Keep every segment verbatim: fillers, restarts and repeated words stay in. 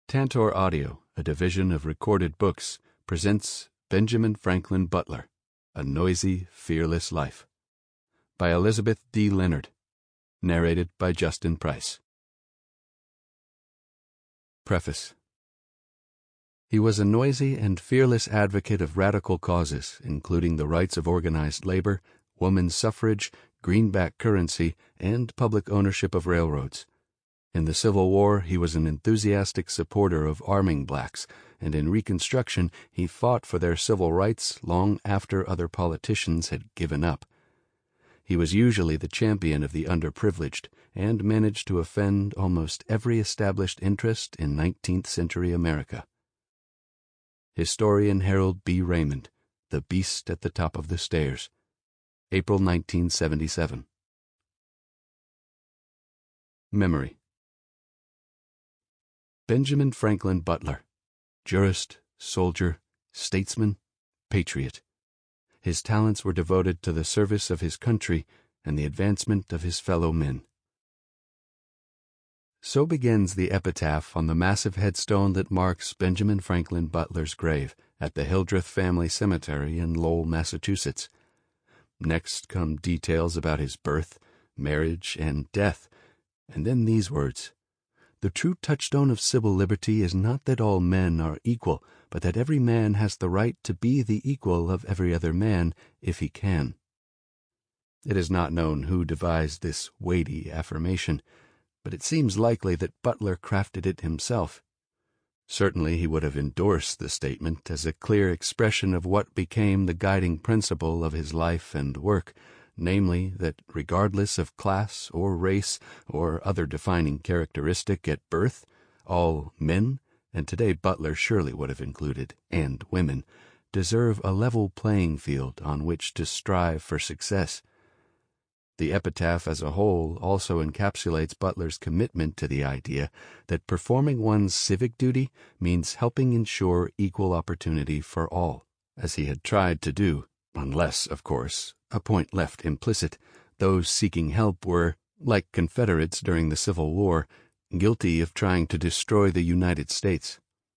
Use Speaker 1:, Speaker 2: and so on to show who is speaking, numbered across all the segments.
Speaker 1: Tantor Audio, a division of Recorded Books, presents Benjamin Franklin Butler, A Noisy, Fearless Life, by Elizabeth D. Leonard, narrated by Justin Price. Preface. He was a noisy and fearless advocate of radical causes, including the rights of organized labor, women's suffrage, greenback currency, and public ownership of railroads. In the Civil War, he was an enthusiastic supporter of arming blacks, and in Reconstruction, he fought for their civil rights long after other politicians had given up. He was usually the champion of the underprivileged, and managed to offend almost every established interest in nineteenth century America. Historian Harold B. Raymond, The Beast at the Top of the Stairs, April nineteen seventy-seven. Memory. Benjamin Franklin Butler, jurist, soldier, statesman, patriot. His talents were devoted to the service of his country and the advancement of his fellow men. So begins the epitaph on the massive headstone that marks Benjamin Franklin Butler's grave at the Hildreth Family Cemetery in Lowell, Massachusetts. Next come details about his birth, marriage, and death, and then these words: "The true touchstone of civil liberty is not that all men are equal, but that every man has the right to be the equal of every other man, if he can." It is not known who devised this weighty affirmation, but it seems likely that Butler crafted it himself. Certainly he would have endorsed the statement as a clear expression of what became the guiding principle of his life and work, namely that regardless of class or race or other defining characteristic at birth, all men, and today Butler surely would have included and women, deserve a level playing field on which to strive for success. The epitaph as a whole also encapsulates Butler's commitment to the idea that performing one's civic duty means helping ensure equal opportunity for all, as he had tried to do, unless, of course, a point left implicit, those seeking help were, like Confederates during the Civil War, guilty of trying to destroy the United States.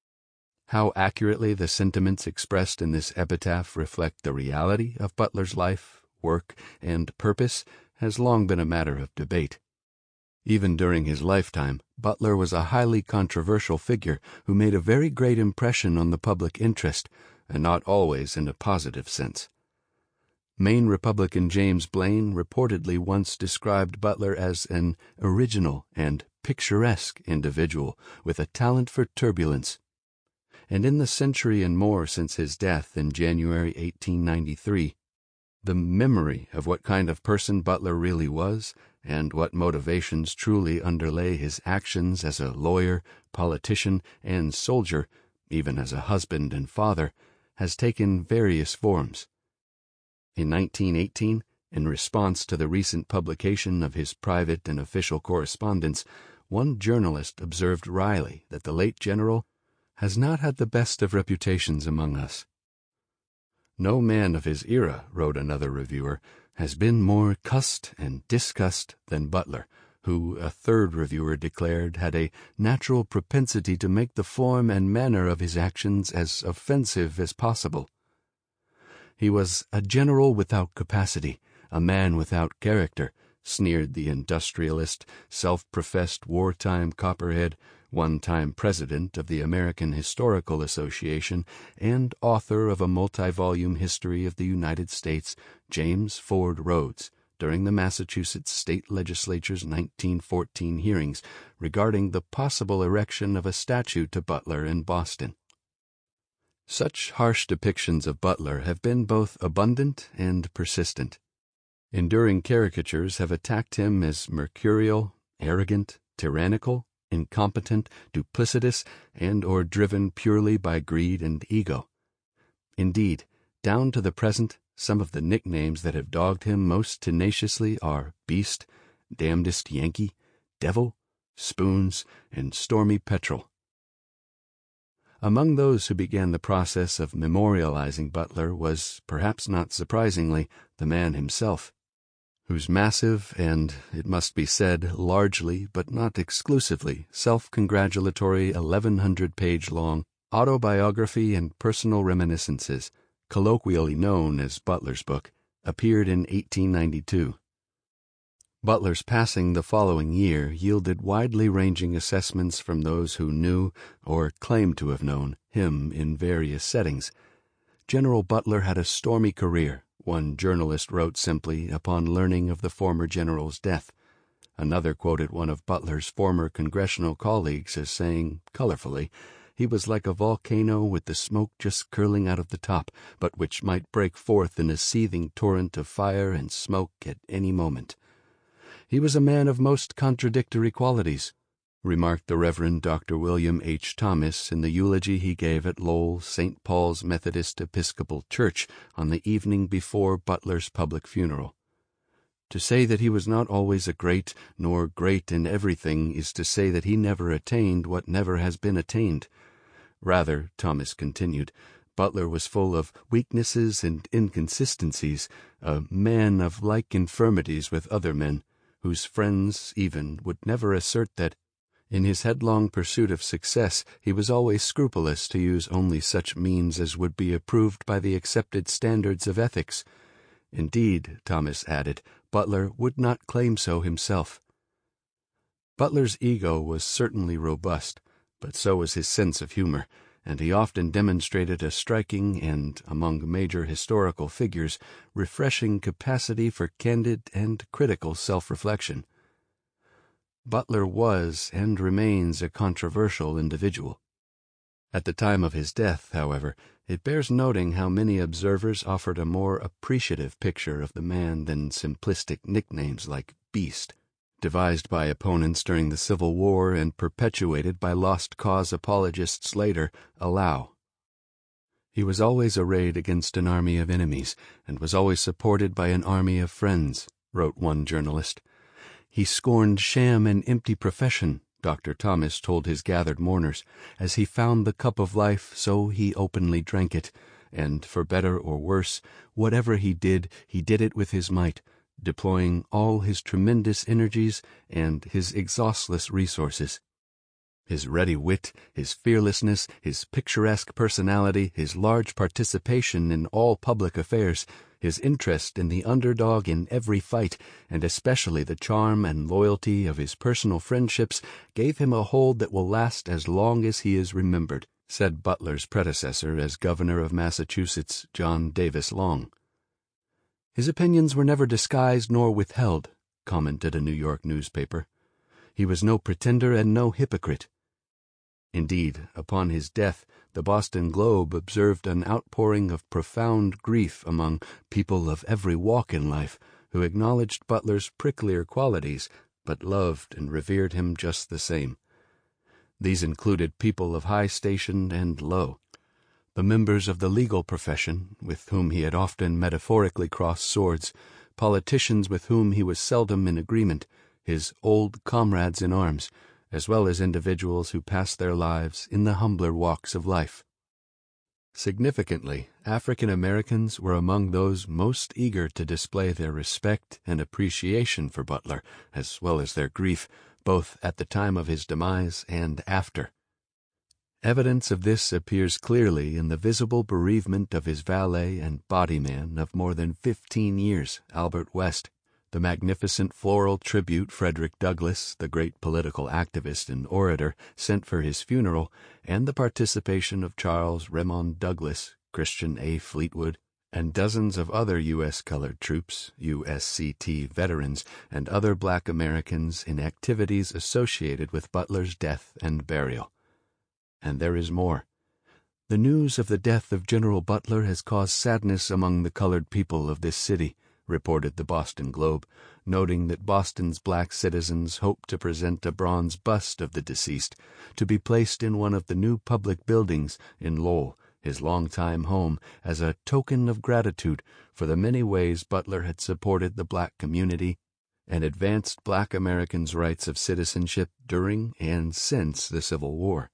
Speaker 1: How accurately the sentiments expressed in this epitaph reflect the reality of Butler's life, work, and purpose has long been a matter of debate. Even during his lifetime, Butler was a highly controversial figure who made a very great impression on the public interest, and not always in a positive sense. Maine Republican James Blaine reportedly once described Butler as an original and picturesque individual with a talent for turbulence. And in the century and more since his death in January eighteen ninety-three, the memory of what kind of person Butler really was and what motivations truly underlay his actions as a lawyer, politician, and soldier, even as a husband and father, has taken various forms. In nineteen eighteen, in response to the recent publication of his private and official correspondence, one journalist observed wryly that the late general has not had the best of reputations among us. "No man of his era," wrote another reviewer, "has been more cussed and discussed than Butler, who, a third reviewer declared, had a natural propensity to make the form and manner of his actions as offensive as possible. He was a general without capacity, a man without character," sneered the industrialist, self-professed wartime copperhead, one-time president of the American Historical Association, and author of a multi-volume history of the United States, James Ford Rhodes, during the Massachusetts State Legislature's nineteen fourteen hearings regarding the possible erection of a statue to Butler in Boston. Such harsh depictions of Butler have been both abundant and persistent. Enduring caricatures have attacked him as mercurial, arrogant, tyrannical, incompetent, duplicitous, and or driven purely by greed and ego. Indeed, down to the present, some of the nicknames that have dogged him most tenaciously are Beast, Damnedest Yankee, Devil, Spoons, and Stormy Petrel. Among those who began the process of memorializing Butler was, perhaps not surprisingly, the man himself. whose massive and, it must be said, largely, but not exclusively, self-congratulatory eleven hundred page long autobiography and personal reminiscences, colloquially known as Butler's Book, appeared in eighteen ninety-two. Butler's passing the following year yielded widely ranging assessments from those who knew, or claimed to have known, him in various settings. General Butler had a stormy career, one journalist wrote simply upon learning of the former general's death. Another quoted one of Butler's former congressional colleagues as saying, colorfully, he was like a volcano with the smoke just curling out of the top, but which might break forth in a seething torrent of fire and smoke at any moment. He was a man of most contradictory qualities, remarked the Reverend Doctor William H. Thomas in the eulogy he gave at Lowell, Saint Paul's Methodist Episcopal Church on the evening before Butler's public funeral. To say that he was not always a great, nor great in everything, is to say that he never attained what never has been attained. Rather, Thomas continued, Butler was full of weaknesses and inconsistencies, a man of like infirmities with other men, whose friends, even, would never assert that, in his headlong pursuit of success, he was always scrupulous to use only such means as would be approved by the accepted standards of ethics. Indeed, Thomas added, Butler would not claim so himself. Butler's ego was certainly robust, but so was his sense of humor, and he often demonstrated a striking and, among major historical figures, refreshing capacity for candid and critical self-reflection. Butler was and remains a controversial individual. At the time of his death, however, it bears noting how many observers offered a more appreciative picture of the man than simplistic nicknames like Beast, devised by opponents during the Civil War and perpetuated by lost cause apologists later, allow. He was always arrayed against an army of enemies, and was always supported by an army of friends, wrote one journalist. He scorned sham and empty profession, Doctor Thomas told his gathered mourners. As he found the cup of life, so he openly drank it, and, for better or worse, whatever he did, he did it with his might, deploying all his tremendous energies and his exhaustless resources. His ready wit, his fearlessness, his picturesque personality, his large participation in all public affairs, his interest in the underdog in every fight, and especially the charm and loyalty of his personal friendships, gave him a hold that will last as long as he is remembered, said Butler's predecessor as governor of Massachusetts, John Davis Long. His opinions were never disguised nor withheld, commented a New York newspaper. He was no pretender and no hypocrite. Indeed, upon his death, the Boston Globe observed an outpouring of profound grief among people of every walk in life, who acknowledged Butler's pricklier qualities, but loved and revered him just the same. These included people of high station and low, the members of the legal profession, with whom he had often metaphorically crossed swords, politicians with whom he was seldom in agreement, his old comrades in arms, as well as individuals who passed their lives in the humbler walks of life. Significantly, African Americans were among those most eager to display their respect and appreciation for Butler, as well as their grief, both at the time of his demise and after. Evidence of this appears clearly in the visible bereavement of his valet and body man of more than fifteen years, Albert West, the magnificent floral tribute Frederick Douglass, the great political activist and orator, sent for his funeral, and the participation of Charles Remond Douglas, Christian A. Fleetwood, and dozens of other U S colored troops, U S C T veterans, and other black Americans in activities associated with Butler's death and burial. And there is more. The news of the death of General Butler has caused sadness among the colored people of this city, reported the Boston Globe, noting that Boston's black citizens hope to present a bronze bust of the deceased, to be placed in one of the new public buildings in Lowell, his longtime home, as a token of gratitude for the many ways Butler had supported the black community and advanced black Americans' rights of citizenship during and since the Civil War.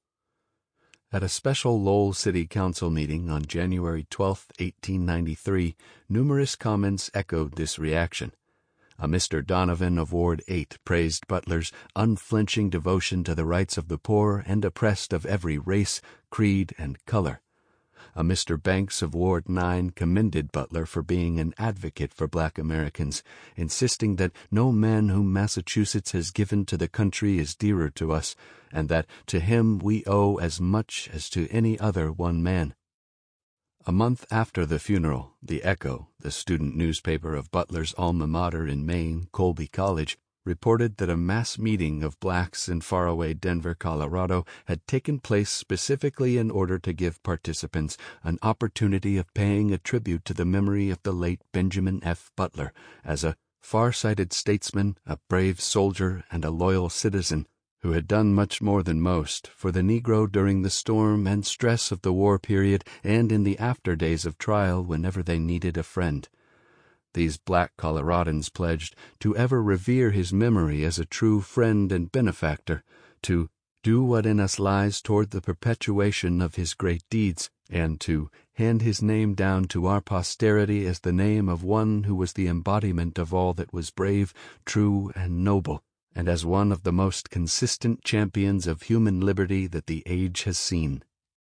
Speaker 1: At a special Lowell City Council meeting on January twelfth, eighteen ninety-three, numerous comments echoed this reaction. A Mister Donovan of Ward eight praised Butler's unflinching devotion to the rights of the poor and oppressed of every race, creed, and color. A Mister Banks of Ward nine commended Butler for being an advocate for black Americans, insisting that no man whom Massachusetts has given to the country is dearer to us, and that to him we owe as much as to any other one man. A month after the funeral, the Echo, the student newspaper of Butler's alma mater in Maine, Colby College, reported that a mass meeting of blacks in faraway Denver, Colorado, had taken place specifically in order to give participants an opportunity of paying a tribute to the memory of the late Benjamin F. Butler as a far-sighted statesman, a brave soldier, and a loyal citizen, who had done much more than most for the Negro during the storm and stress of the war period and in the after days of trial whenever they needed a friend. These black Coloradans pledged to ever revere his memory as a true friend and benefactor, to do what in us lies toward the perpetuation of his great deeds, and to hand his name down to our posterity as the name of one who was the embodiment of all that was brave, true, and noble, and as one of the most consistent champions of human liberty that the age has seen.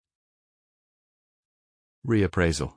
Speaker 1: Reappraisal.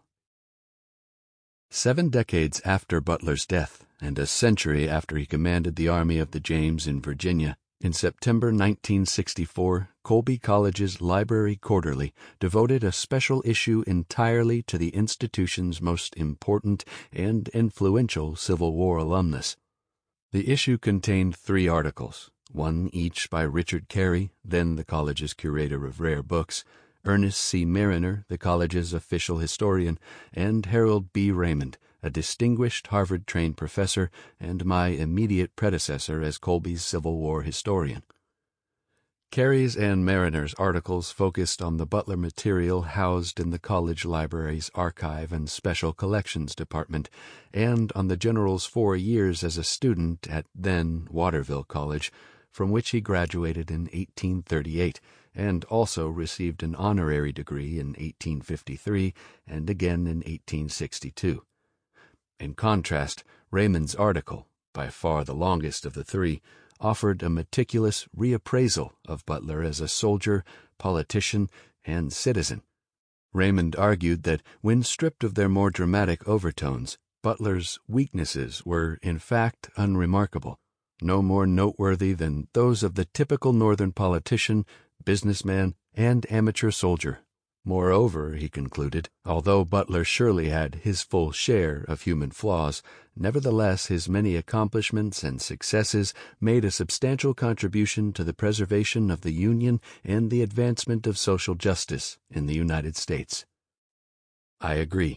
Speaker 1: Seven decades after Butler's death, and a century after he commanded the Army of the James in Virginia, in September nineteen sixty-four, Colby College's Library Quarterly devoted a special issue entirely to the institution's most important and influential Civil War alumnus. The issue contained three articles, one each by Richard Carey, then the college's curator of rare books, Ernest C. Mariner, the college's official historian, and Harold B. Raymond, a distinguished Harvard-trained professor and my immediate predecessor as Colby's Civil War historian. Carey's and Mariner's articles focused on the Butler material housed in the college library's archive and special collections department, and on the general's four years as a student at then Waterville College, from which he graduated in eighteen thirty-eight, and also received an honorary degree in eighteen fifty-three and again in eighteen sixty-two. In contrast, Raymond's article, by far the longest of the three, offered a meticulous reappraisal of Butler as a soldier, politician, and citizen. Raymond argued that when stripped of their more dramatic overtones, Butler's weaknesses were, in fact, unremarkable, no more noteworthy than those of the typical Northern politician, businessman, and amateur soldier. Moreover, he concluded, although Butler surely had his full share of human flaws, nevertheless his many accomplishments and successes made a substantial contribution to the preservation of the Union and the advancement of social justice in the United States. I agree.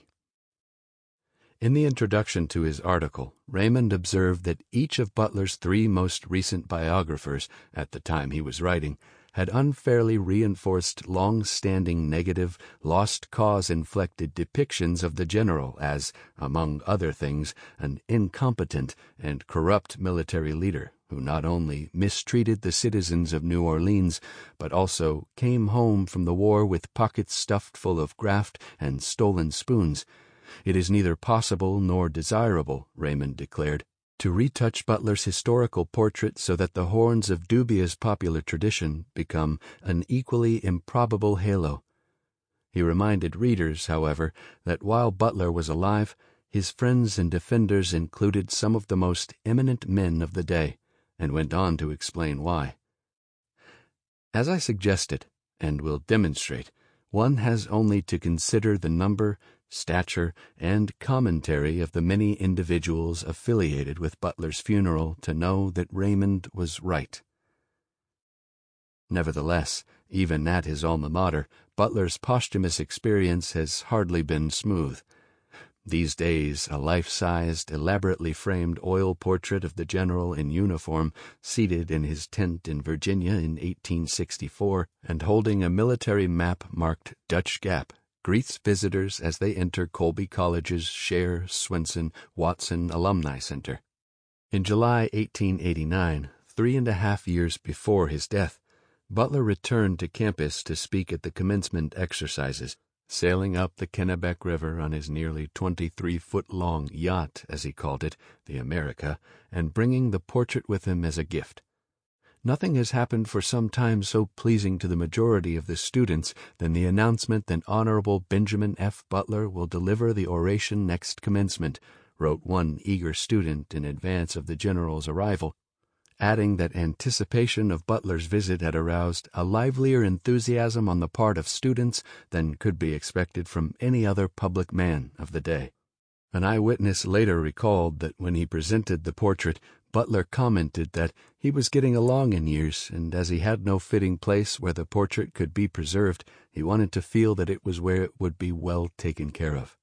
Speaker 1: In the introduction to his article, Raymond observed that each of Butler's three most recent biographers, at the time he was writing, had unfairly reinforced long-standing negative, lost-cause-inflected depictions of the general as, among other things, an incompetent and corrupt military leader who not only mistreated the citizens of New Orleans, but also came home from the war with pockets stuffed full of graft and stolen spoons. It is neither possible nor desirable, Raymond declared, to retouch Butler's historical portrait so that the horns of dubious popular tradition become an equally improbable halo. He reminded readers, however, that while Butler was alive, his friends and defenders included some of the most eminent men of the day, and went on to explain why. As I suggested, and will demonstrate, one has only to consider the number, stature, and commentary of the many individuals affiliated with Butler's funeral to know that Raymond was right. Nevertheless, even at his alma mater, Butler's posthumous experience has hardly been smooth. These days, a life-sized, elaborately framed oil portrait of the general in uniform, seated in his tent in Virginia in eighteen sixty-four, and holding a military map marked Dutch Gap, greets visitors as they enter Colby College's Scher Swenson Watson Alumni Center. In July eighteen eighty-nine, three and a half years before his death, Butler returned to campus to speak at the commencement exercises, Sailing up the Kennebec River on his nearly twenty-three-foot-long yacht, as he called it, the America, and bringing the portrait with him as a gift. Nothing has happened for some time so pleasing to the majority of the students than the announcement that Honorable Benjamin F. Butler will deliver the oration next commencement, wrote one eager student in advance of the general's arrival, adding that anticipation of Butler's visit had aroused a livelier enthusiasm on the part of students than could be expected from any other public man of the day. An eyewitness later recalled that when he presented the portrait, Butler commented that he was getting along in years, and as he had no fitting place where the portrait could be preserved, he wanted to feel that it was where it would be well taken care of.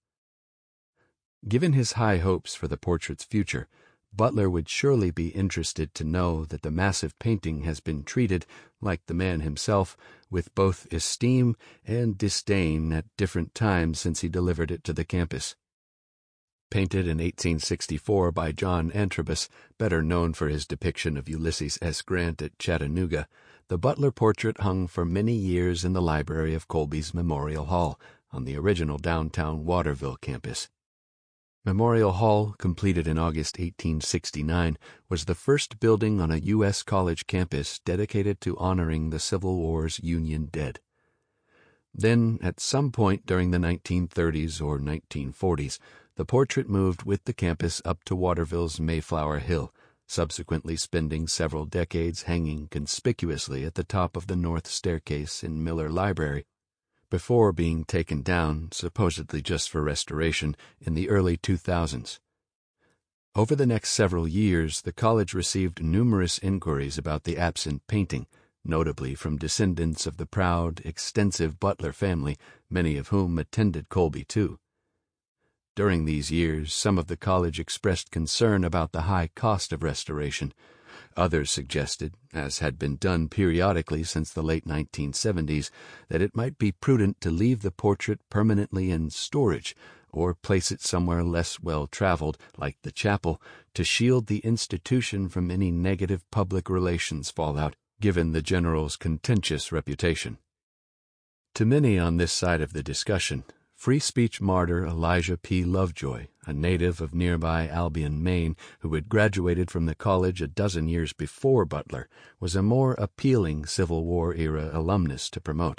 Speaker 1: Given his high hopes for the portrait's future, Butler would surely be interested to know that the massive painting has been treated, like the man himself, with both esteem and disdain at different times since he delivered it to the campus. Painted in eighteen sixty-four by John Antrobus, better known for his depiction of Ulysses S. Grant at Chattanooga, the Butler portrait hung for many years in the library of Colby's Memorial Hall on the original downtown Waterville campus. Memorial Hall, completed in August eighteen sixty-nine, was the first building on a U S college campus dedicated to honoring the Civil War's Union dead. Then, at some point during the nineteen thirties or nineteen forties, the portrait moved with the campus up to Waterville's Mayflower Hill, subsequently spending several decades hanging conspicuously at the top of the north staircase in Miller Library, before being taken down, supposedly just for restoration, in the early two thousands. Over the next several years, the college received numerous inquiries about the absent painting, notably from descendants of the proud, extensive Butler family, many of whom attended Colby too. During these years, some of the college expressed concern about the high cost of restoration. Others suggested, as had been done periodically since the late nineteen seventies, that it might be prudent to leave the portrait permanently in storage or place it somewhere less well-traveled, like the chapel, to shield the institution from any negative public relations fallout, given the general's contentious reputation. To many on this side of the discussion, free speech martyr Elijah P. Lovejoy, a native of nearby Albion, Maine, who had graduated from the college a dozen years before Butler, was a more appealing Civil War-era alumnus to promote.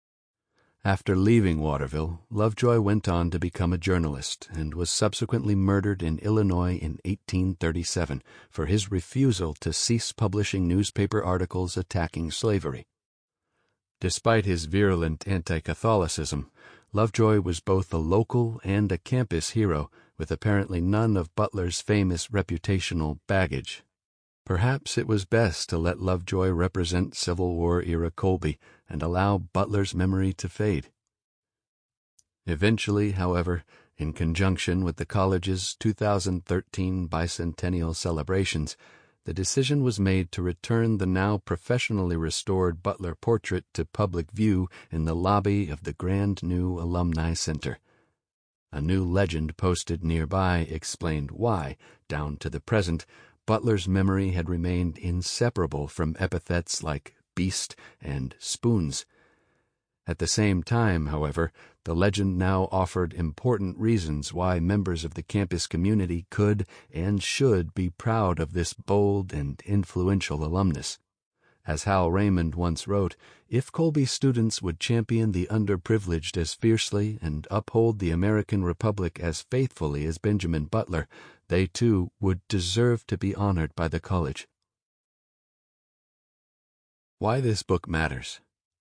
Speaker 1: After leaving Waterville, Lovejoy went on to become a journalist and was subsequently murdered in Illinois in eighteen thirty-seven for his refusal to cease publishing newspaper articles attacking slavery. Despite his virulent anti-Catholicism, Lovejoy was both a local and a campus hero, with apparently none of Butler's famous reputational baggage. Perhaps it was best to let Lovejoy represent Civil War-era Colby and allow Butler's memory to fade. Eventually, however, in conjunction with the college's two thousand thirteen bicentennial celebrations, the decision was made to return the now professionally restored Butler portrait to public view in the lobby of the Grand New Alumni Center. A new legend posted nearby explained why, down to the present, Butler's memory had remained inseparable from epithets like beast and spoons. At the same time, however, the legend now offered important reasons why members of the campus community could and should be proud of this bold and influential alumnus. As Hal Raymond once wrote, if Colby students would champion the underprivileged as fiercely and uphold the American Republic as faithfully as Benjamin Butler, they too would deserve to be honored by the college. Why this book matters.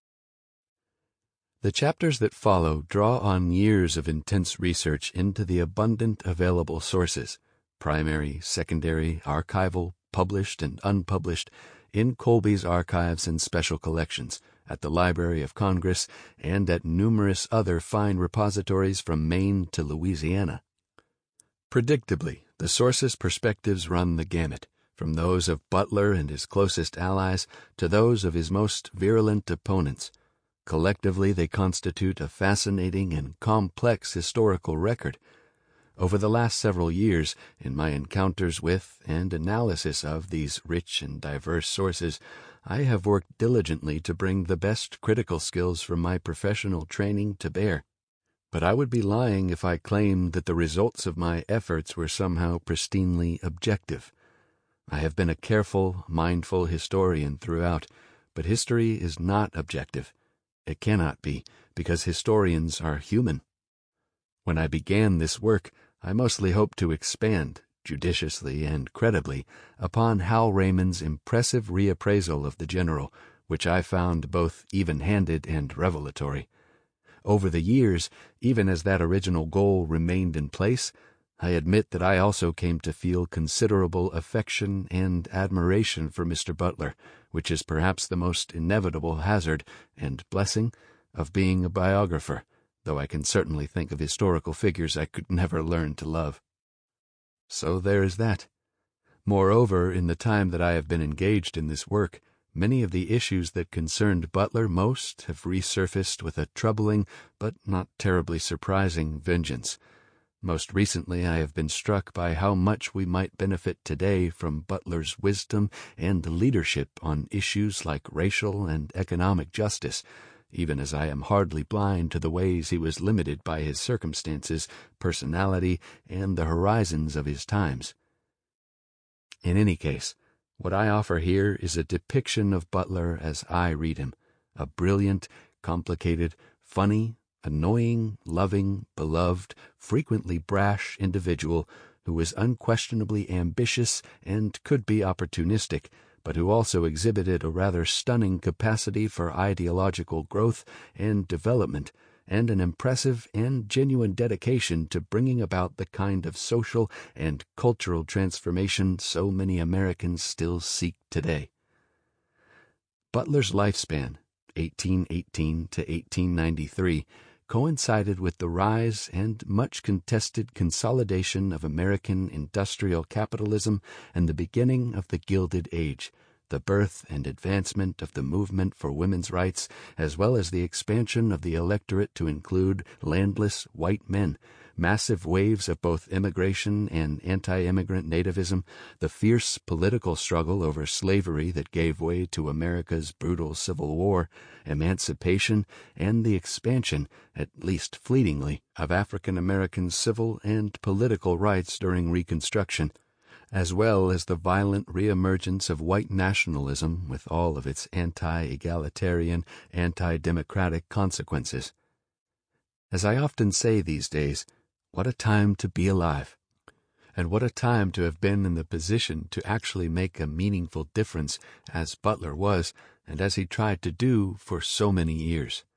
Speaker 1: The chapters that follow draw on years of intense research into the abundant available sources, primary, secondary, archival, published and unpublished, in Colby's archives and special collections, at the Library of Congress, and at numerous other fine repositories from Maine to Louisiana. Predictably, the sources' perspectives run the gamut, from those of Butler and his closest allies to those of his most virulent opponents. Collectively, they constitute a fascinating and complex historical record. Over the last several years, in my encounters with and analysis of these rich and diverse sources, I have worked diligently to bring the best critical skills from my professional training to bear. But I would be lying if I claimed that the results of my efforts were somehow pristinely objective. I have been a careful, mindful historian throughout, but history is not objective. It cannot be, because historians are human. When I began this work, I mostly hoped to expand, judiciously and credibly, upon Hal Raymond's impressive reappraisal of the general, which I found both even-handed and revelatory. Over the years, even as that original goal remained in place, I admit that I also came to feel considerable affection and admiration for Mister Butler, which is perhaps the most inevitable hazard and blessing of being a biographer, though I can certainly think of historical figures I could never learn to love. So there is that. Moreover, in the time that I have been engaged in this work, many of the issues that concerned Butler most have resurfaced with a troubling, but not terribly surprising, vengeance. Most recently I have been struck by how much we might benefit today from Butler's wisdom and leadership on issues like racial and economic justice, even as I am hardly blind to the ways he was limited by his circumstances, personality, and the horizons of his times. In any case, what I offer here is a depiction of Butler as I read him, a brilliant, complicated, funny, annoying, loving, beloved, frequently brash individual who was unquestionably ambitious and could be opportunistic, but who also exhibited a rather stunning capacity for ideological growth and development, and an impressive and genuine dedication to bringing about the kind of social and cultural transformation so many Americans still seek today. Butler's lifespan, eighteen eighteen to eighteen ninety-three, coincided with the rise and much contested consolidation of American industrial capitalism and the beginning of the Gilded Age, the birth and advancement of the movement for women's rights, as well as the expansion of the electorate to include landless white men, massive waves of both immigration and anti-immigrant nativism, the fierce political struggle over slavery that gave way to America's brutal Civil War, emancipation, and the expansion, at least fleetingly, of African American civil and political rights during Reconstruction, as well as the violent reemergence of white nationalism with all of its anti-egalitarian, anti-democratic consequences. As I often say these days, what a time to be alive, and what a time to have been in the position to actually make a meaningful difference, as Butler was, and as he tried to do for so many years.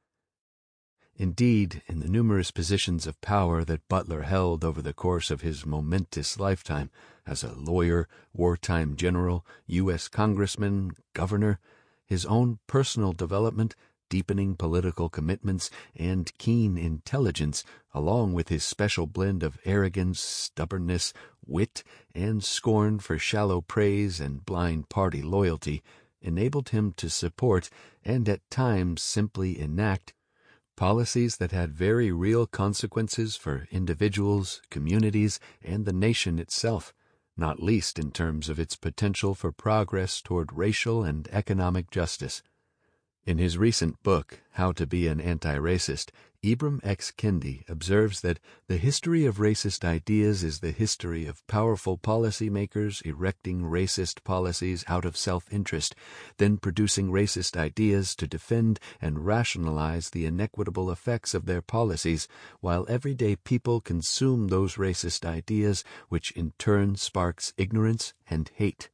Speaker 1: Indeed, in the numerous positions of power that Butler held over the course of his momentous lifetime, as a lawyer, wartime general, U S congressman, governor, his own personal development, deepening political commitments, and keen intelligence, along with his special blend of arrogance, stubbornness, wit, and scorn for shallow praise and blind party loyalty, enabled him to support, and at times simply enact, policies that had very real consequences for individuals, communities, and the nation itself, not least in terms of its potential for progress toward racial and economic justice. In his recent book, How to Be an Anti-Racist, Ibram X. Kendi observes that the history of racist ideas is the history of powerful policymakers erecting racist policies out of self-interest, then producing racist ideas to defend and rationalize the inequitable effects of their policies, while everyday people consume those racist ideas, which in turn sparks ignorance and hate.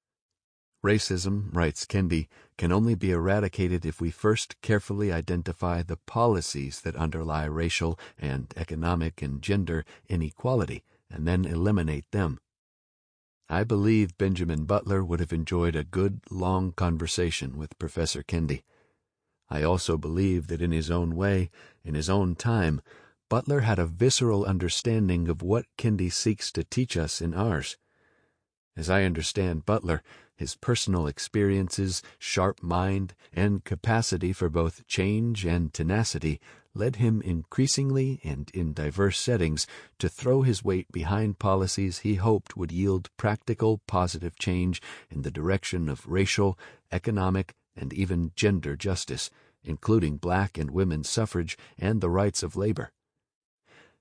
Speaker 1: Racism, writes Kendi, can only be eradicated if we first carefully identify the policies that underlie racial and economic and gender inequality, and then eliminate them. I believe Benjamin Butler would have enjoyed a good, long conversation with Professor Kendi. I also believe that in his own way, in his own time, Butler had a visceral understanding of what Kendi seeks to teach us in ours. As I understand Butler, his personal experiences, sharp mind, and capacity for both change and tenacity led him increasingly and in diverse settings to throw his weight behind policies he hoped would yield practical, positive change in the direction of racial, economic, and even gender justice, including black and women's suffrage and the rights of labor.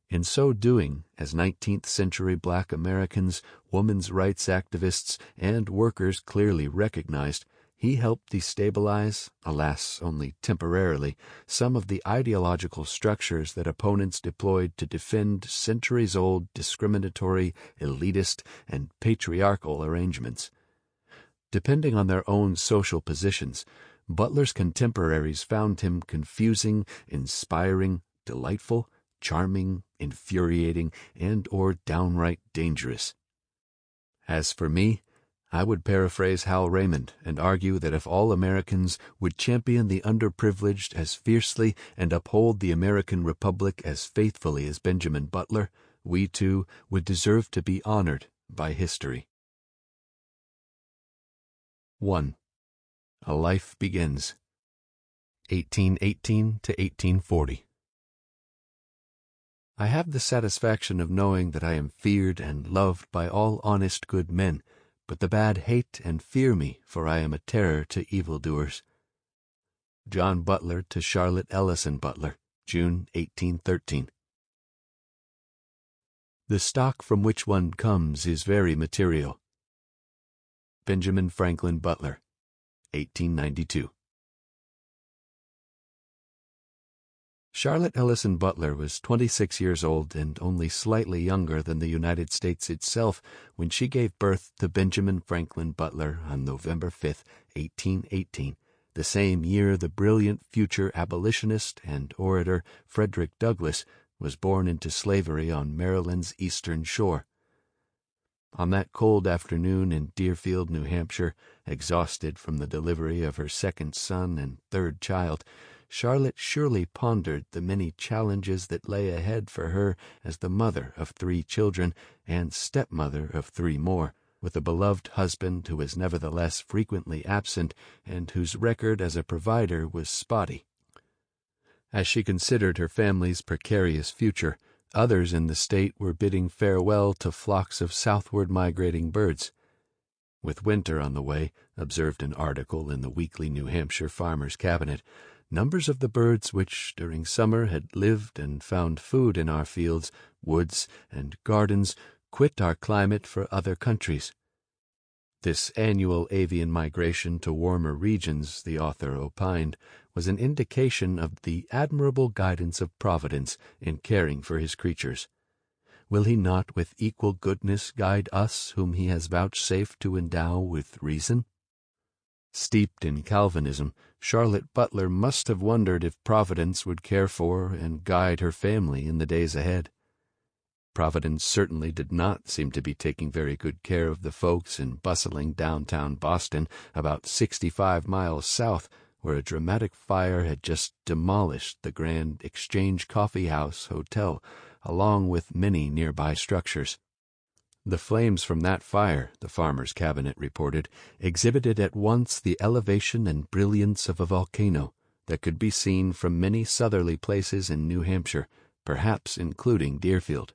Speaker 1: In so doing, as nineteenth-century black Americans, women's rights activists, and workers clearly recognized, he helped destabilize, alas only temporarily, some of the ideological structures that opponents deployed to defend centuries-old discriminatory, elitist, and patriarchal arrangements. Depending on their own social positions, Butler's contemporaries found him confusing, inspiring, delightful, charming, infuriating, and or downright dangerous. As for me, I would paraphrase Hal Raymond and argue that if all Americans would champion the underprivileged as fiercely and uphold the American Republic as faithfully as Benjamin Butler, we too would deserve to be honored by history. one. A Life Begins, eighteen eighteen to eighteen forty. I have the satisfaction of knowing that I am feared and loved by all honest good men, but the bad hate and fear me, for I am a terror to evildoers. John Butler to Charlotte Ellison Butler, June eighteen thirteen. The stock from which one comes is very material. Benjamin Franklin Butler, eighteen ninety-two. Charlotte Ellison Butler was twenty-six years old and only slightly younger than the United States itself when she gave birth to Benjamin Franklin Butler on November fifth, eighteen eighteen, the same year the brilliant future abolitionist and orator Frederick Douglass was born into slavery on Maryland's eastern shore. On that cold afternoon in Deerfield, New Hampshire, exhausted from the delivery of her second son and third child, Charlotte surely pondered the many challenges that lay ahead for her as the mother of three children and stepmother of three more, with a beloved husband who was nevertheless frequently absent and whose record as a provider was spotty. As she considered her family's precarious future, others in the state were bidding farewell to flocks of southward migrating birds. With winter on the way, observed an article in the Weekly New Hampshire Farmer's Cabinet, numbers of the birds which during summer had lived and found food in our fields, woods, and gardens quit our climate for other countries. This annual avian migration to warmer regions, the author opined, was an indication of the admirable guidance of Providence in caring for his creatures. Will he not with equal goodness guide us whom he has vouchsafed to endow with reason? Steeped in Calvinism, Charlotte Butler must have wondered if Providence would care for and guide her family in the days ahead. Providence certainly did not seem to be taking very good care of the folks in bustling downtown Boston, about sixty-five miles south, where a dramatic fire had just demolished the Grand Exchange Coffee House Hotel, along with many nearby structures. The flames from that fire, the Farmer's Cabinet reported, exhibited at once the elevation and brilliance of a volcano that could be seen from many southerly places in New Hampshire, perhaps including Deerfield.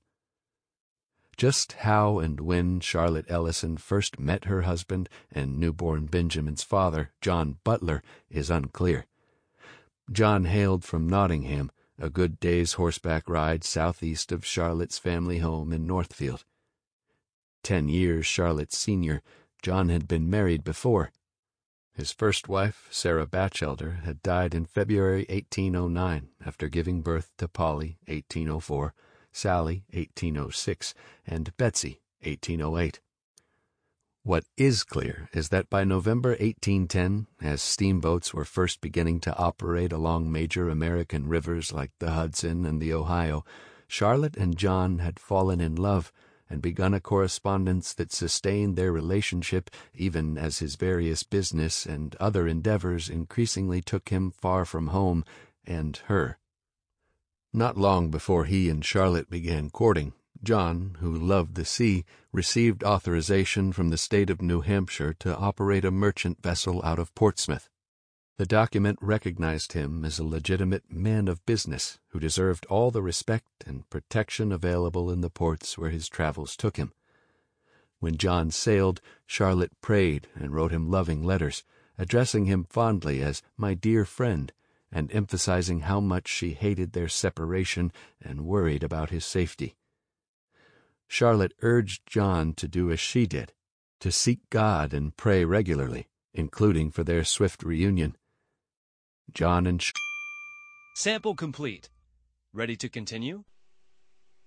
Speaker 1: Just how and when Charlotte Ellison first met her husband and newborn Benjamin's father, John Butler, is unclear. John hailed from Nottingham, a good day's horseback ride southeast of Charlotte's family home in Northfield. Ten years Charlotte's senior, John had been married before. His first wife, Sarah Batchelder, had died in February eighteen oh nine after giving birth to Polly, eighteen oh four, Sally, eighteen oh six, and Betsy, eighteen oh eight. What is clear is that by November eighteen ten, as steamboats were first beginning to operate along major American rivers like the Hudson and the Ohio, Charlotte and John had fallen in love and begun a correspondence that sustained their relationship even as his various business and other endeavors increasingly took him far from home and her. Not long before he and Charlotte began courting, John, who loved the sea, received authorization from the state of New Hampshire to operate a merchant vessel out of Portsmouth. The document recognized him as a legitimate man of business who deserved all the respect and protection available in the ports where his travels took him. When John sailed, Charlotte prayed and wrote him loving letters, addressing him fondly as "my dear friend," and emphasizing how much she hated their separation and worried about his safety. Charlotte urged John to do as she did, to seek God and pray regularly, including for their swift reunion. John and Sh-
Speaker 2: Sample complete. Ready to continue?